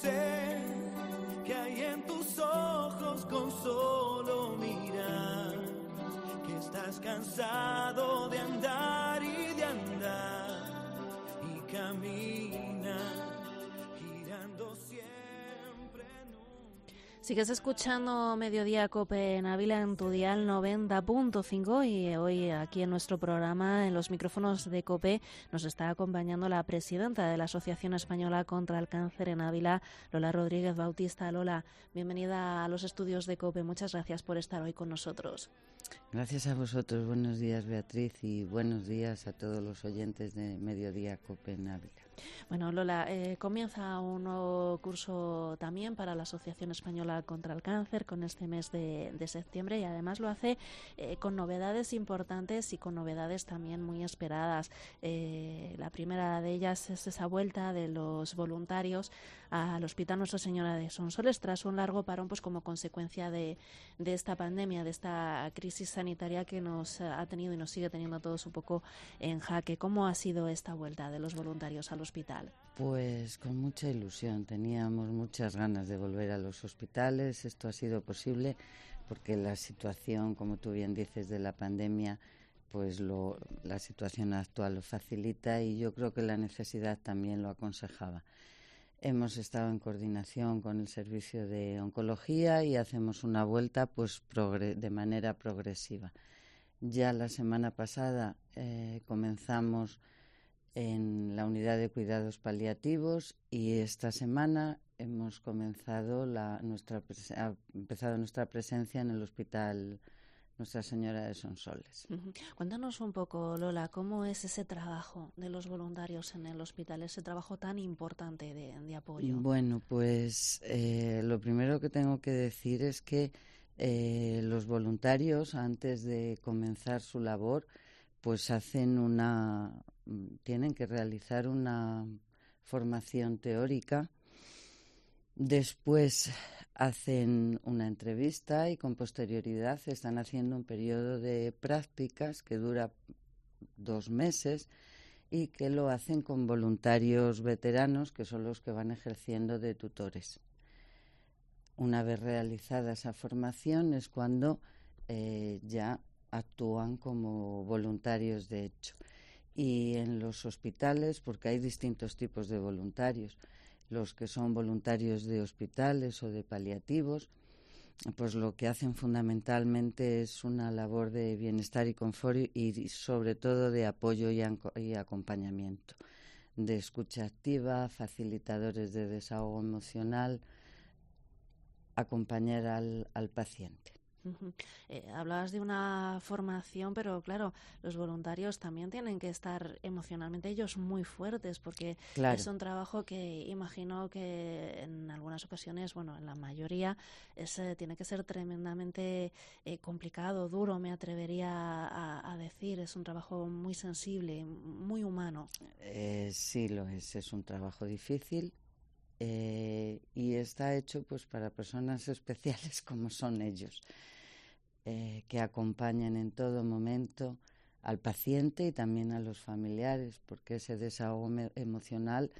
sé que hay en tus ojos con solo mirar, que estás cansado de andar y de andar y caminar girando siempre. Sigues escuchando Mediodía Cope en Ávila en tu dial 90.5 y hoy aquí en nuestro programa, en los micrófonos de Cope, nos está acompañando la presidenta de la Asociación Española contra el Cáncer en Ávila, Lola Rodríguez Bautista. Lola, bienvenida a los estudios de Cope. Muchas gracias por estar hoy con nosotros. Gracias a vosotros. Buenos días, Beatriz, y buenos días a todos los oyentes de Mediodía Cope en Ávila. Bueno, Lola, comienza un nuevo curso también para la Asociación Española contra el Cáncer con este mes de septiembre y además lo hace con novedades importantes y con novedades también muy esperadas. La primera de ellas es esa vuelta de los voluntarios al Hospital Nuestra Señora de Sonsoles tras un largo parón, pues como consecuencia de esta pandemia, de esta crisis sanitaria que nos ha tenido y nos sigue teniendo a todos un poco en jaque. ¿Cómo ha sido esta vuelta de los voluntarios al hospital? Pues con mucha ilusión, teníamos muchas ganas de volver a los hospitales. Esto ha sido posible porque la situación, como tú bien dices, de la pandemia, pues la situación actual lo facilita y yo creo que la necesidad también lo aconsejaba. Hemos estado en coordinación con el servicio de oncología y hacemos una vuelta pues de manera progresiva. Ya la semana pasada comenzamos en la unidad de cuidados paliativos y esta semana hemos comenzado nuestra presencia en el Hospital Nuestra Señora de Sonsoles. Cuéntanos un poco, Lola, ¿cómo es ese trabajo de los voluntarios en el hospital, ese trabajo tan importante de apoyo? Bueno, pues lo primero que tengo que decir es que los voluntarios, antes de comenzar su labor, pues tienen que realizar una formación teórica. Después hacen una entrevista y con posterioridad están haciendo un periodo de prácticas que dura 2 meses y que lo hacen con voluntarios veteranos que son los que van ejerciendo de tutores. Una vez realizada esa formación es cuando ya actúan como voluntarios de hecho. Y en los hospitales, porque hay distintos tipos de voluntarios, los que son voluntarios de hospitales o de paliativos, pues lo que hacen fundamentalmente es una labor de bienestar y confort y sobre todo de apoyo y acompañamiento, de escucha activa, facilitadores de desahogo emocional, acompañar al paciente. Hablabas de una formación, pero claro, los voluntarios también tienen que estar emocionalmente ellos muy fuertes porque claro, es un trabajo que imagino que en algunas ocasiones, bueno, en la mayoría, tiene que ser tremendamente complicado, duro, me atrevería a decir. Es un trabajo muy sensible, muy humano. Sí lo es un trabajo difícil. Y está hecho pues para personas especiales como son ellos, que acompañan en todo momento al paciente y también a los familiares, porque ese desahogo emocional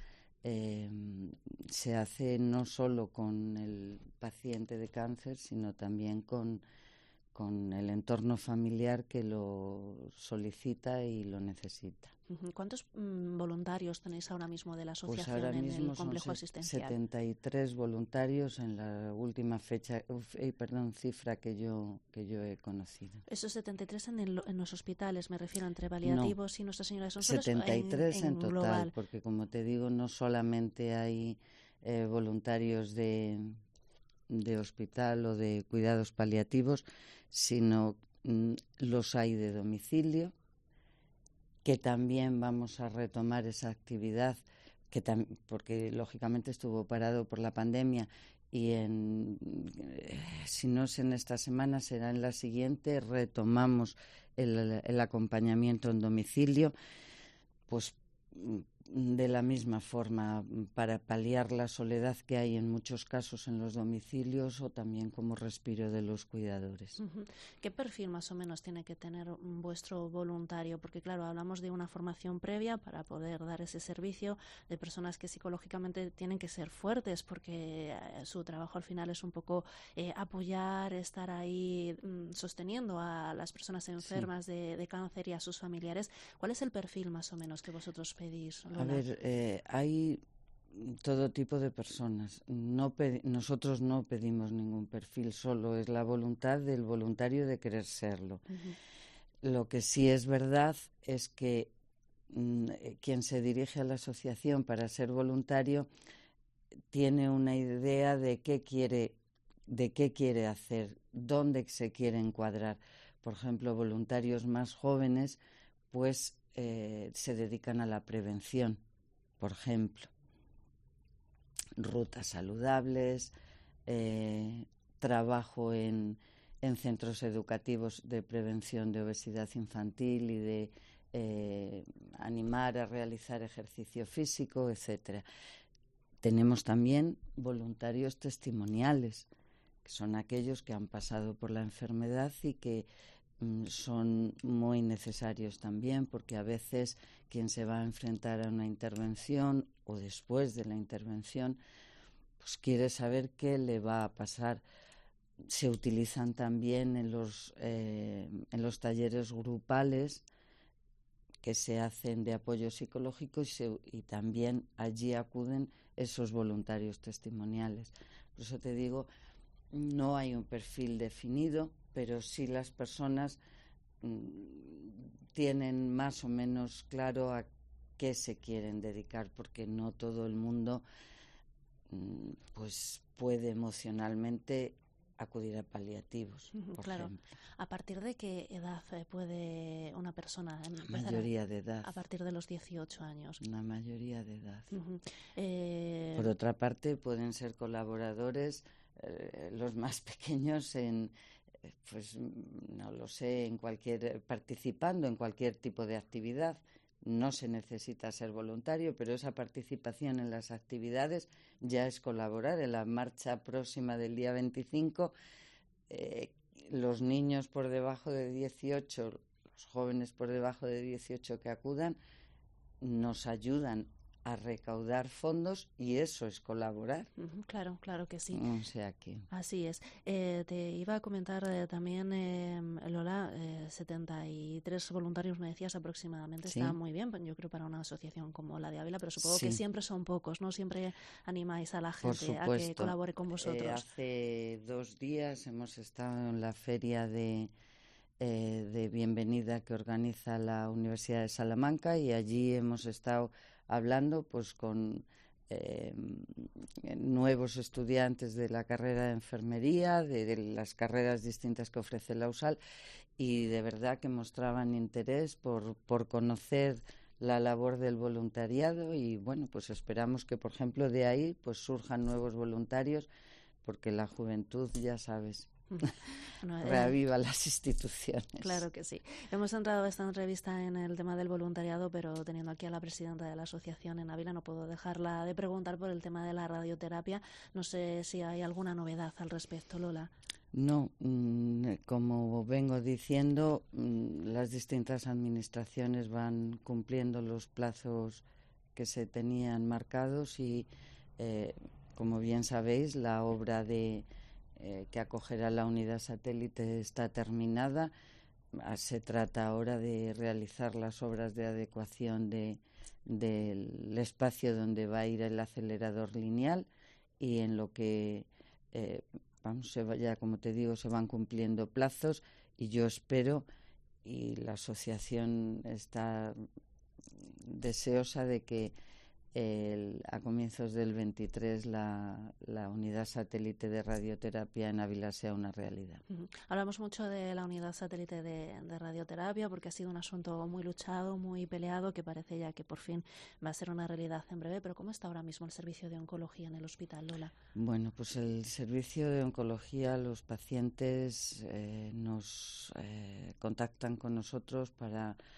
se hace no solo con el paciente de cáncer, sino también con el entorno familiar que lo solicita y lo necesita. ¿Cuántos voluntarios tenéis ahora mismo de la asociación pues ahora mismo en el complejo asistencial? 73 voluntarios en la última cifra que yo he conocido. Esos 73 en los hospitales, me refiero, entre paliativos y Nuestra Señora de Sonsoles. 73 en total, global. porque como te digo, no solamente hay voluntarios de hospital o de cuidados paliativos, sino los hay de domicilio, que también vamos a retomar esa actividad, porque lógicamente estuvo parado por la pandemia y si no es en esta semana, será en la siguiente, retomamos el acompañamiento en domicilio, pues de la misma forma para paliar la soledad que hay en muchos casos en los domicilios o también como respiro de los cuidadores. ¿Qué perfil más o menos tiene que tener vuestro voluntario? Porque claro, hablamos de una formación previa para poder dar ese servicio, de personas que psicológicamente tienen que ser fuertes porque su trabajo al final es un poco apoyar, estar ahí sosteniendo a las personas enfermas de cáncer y a sus familiares. ¿Cuál es el perfil más o menos que vosotros pedís, Lola? A ver, hay todo tipo de personas. Nosotros no pedimos ningún perfil, solo es la voluntad del voluntario de querer serlo. Lo que sí es verdad es que quien se dirige a la asociación para ser voluntario tiene una idea de qué quiere hacer, dónde se quiere encuadrar. Por ejemplo, voluntarios más jóvenes pues se dedican a la prevención, por ejemplo, rutas saludables, trabajo en centros educativos de prevención de obesidad infantil y de animar a realizar ejercicio físico, etcétera. Tenemos también voluntarios testimoniales, que son aquellos que han pasado por la enfermedad y que son muy necesarios también, porque a veces quien se va a enfrentar a una intervención o después de la intervención pues quiere saber qué le va a pasar. Se utilizan también en los talleres grupales que se hacen de apoyo psicológico y también allí acuden esos voluntarios testimoniales. Por eso te digo, no hay un perfil definido, pero sí las personas tienen más o menos claro a qué se quieren dedicar, porque no todo el mundo pues puede emocionalmente acudir a paliativos, por ejemplo. ¿A partir de qué edad puede una persona empezar? La mayoría de edad. A partir de los 18 años. La mayoría de edad. Por otra parte, pueden ser colaboradores los más pequeños pues no lo sé, participando en cualquier tipo de actividad. No se necesita ser voluntario, pero esa participación en las actividades ya es colaborar. En la marcha próxima del día 25, los niños por debajo de 18, los jóvenes por debajo de 18 que acudan, nos ayudan a recaudar fondos y eso es colaborar. Claro que sí. O sea que... Así es. Te iba a comentar también, Lola, 73 voluntarios me decías aproximadamente. Sí. Está muy bien, yo creo, para una asociación como la de Ávila, pero supongo que siempre son pocos, ¿no? Siempre animáis a la gente a que colabore con vosotros. Hace 2 días hemos estado en la feria de bienvenida que organiza la Universidad de Salamanca y allí hemos estado hablando pues con nuevos estudiantes de la carrera de enfermería, de las carreras distintas que ofrece la USAL, y de verdad que mostraban interés por conocer la labor del voluntariado y bueno, pues esperamos que por ejemplo de ahí pues surjan nuevos voluntarios, porque la juventud, ya sabes, reaviva las instituciones. Claro que sí. Hemos entrado esta entrevista en el tema del voluntariado, pero teniendo aquí a la presidenta de la asociación en Ávila no puedo dejarla de preguntar por el tema de la radioterapia. No sé si hay alguna novedad al respecto, Lola. No, como vengo diciendo, las distintas administraciones van cumpliendo los plazos que se tenían marcados y, como bien sabéis, la obra que acogerá la unidad satélite está terminada. Se trata ahora de realizar las obras de adecuación del espacio donde va a ir el acelerador lineal y en lo que, ya como te digo, se van cumpliendo plazos y yo espero, y la asociación está deseosa de que a comienzos del 23 la unidad satélite de radioterapia en Ávila sea una realidad. Hablamos mucho de la unidad satélite de radioterapia porque ha sido un asunto muy luchado, muy peleado, que parece ya que por fin va a ser una realidad en breve. Pero ¿cómo está ahora mismo el servicio de oncología en el hospital, Lola? Bueno, pues el servicio de oncología, los pacientes nos contactan con nosotros para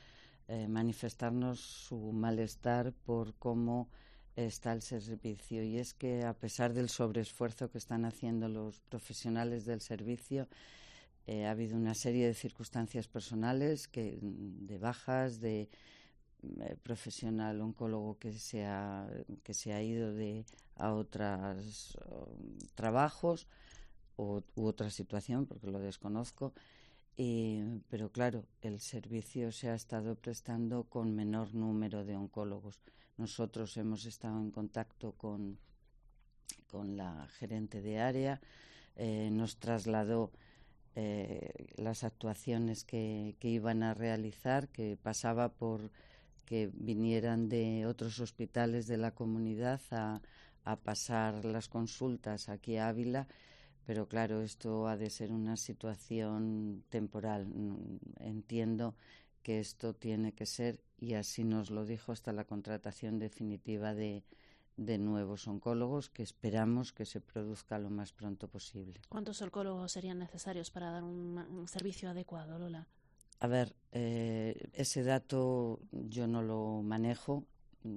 manifestarnos su malestar por cómo está el servicio. Y es que, a pesar del sobreesfuerzo que están haciendo los profesionales del servicio, ha habido una serie de circunstancias personales, de bajas, de profesional oncólogo que se ha ido a otros trabajos u otra situación, porque lo desconozco. Pero claro, el servicio se ha estado prestando con menor número de oncólogos. Nosotros hemos estado en contacto con la gerente de área, nos trasladó las actuaciones que iban a realizar, que pasaba por que vinieran de otros hospitales de la comunidad a pasar las consultas aquí a Ávila. Pero claro, esto ha de ser una situación temporal. Entiendo que esto tiene que ser, y así nos lo dijo, hasta la contratación definitiva de nuevos oncólogos, que esperamos que se produzca lo más pronto posible. ¿Cuántos oncólogos serían necesarios para dar un servicio adecuado, Lola? A ver, ese dato yo no lo manejo,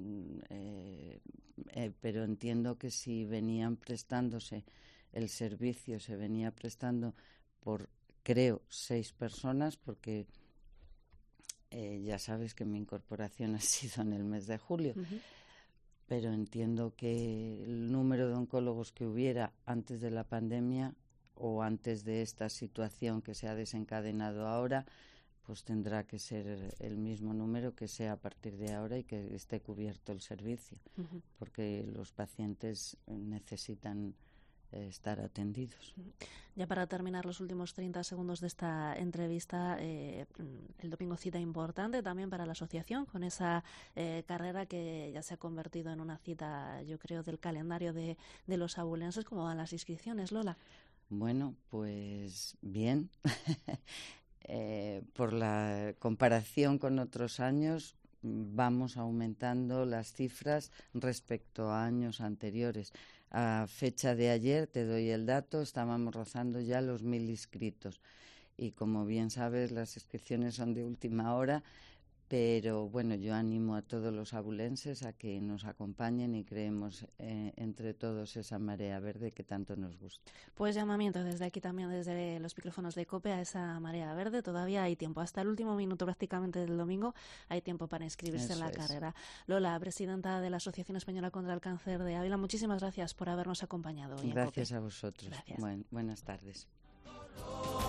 pero entiendo que si venían prestándose el servicio, se venía prestando por, creo, 6 personas, porque ya sabes que mi incorporación ha sido en el mes de julio. Uh-huh. Pero entiendo que el número de oncólogos que hubiera antes de la pandemia o antes de esta situación que se ha desencadenado ahora, pues tendrá que ser el mismo número que sea a partir de ahora y que esté cubierto el servicio, uh-huh, porque los pacientes necesitan estar atendidos. Ya para terminar los últimos 30 segundos de esta entrevista, el domingo cita importante también para la asociación, con esa carrera que ya se ha convertido en una cita, yo creo, del calendario de los abulenses. ¿Cómo van las inscripciones, Lola? Bueno, pues bien. Por la comparación con otros años, vamos aumentando las cifras respecto a años anteriores. A fecha de ayer, te doy el dato, estábamos rozando ya los 1.000 inscritos. Y como bien sabes, las inscripciones son de última hora, pero bueno, yo animo a todos los abulenses a que nos acompañen y creemos entre todos esa marea verde que tanto nos gusta. Pues llamamiento desde aquí también, desde los micrófonos de COPE, a esa marea verde. Todavía hay tiempo, hasta el último minuto prácticamente del domingo hay tiempo para inscribirse en la carrera. Lola, presidenta de la Asociación Española contra el Cáncer de Ávila, muchísimas gracias por habernos acompañado hoy. Gracias a vosotros. Gracias. Buenas tardes.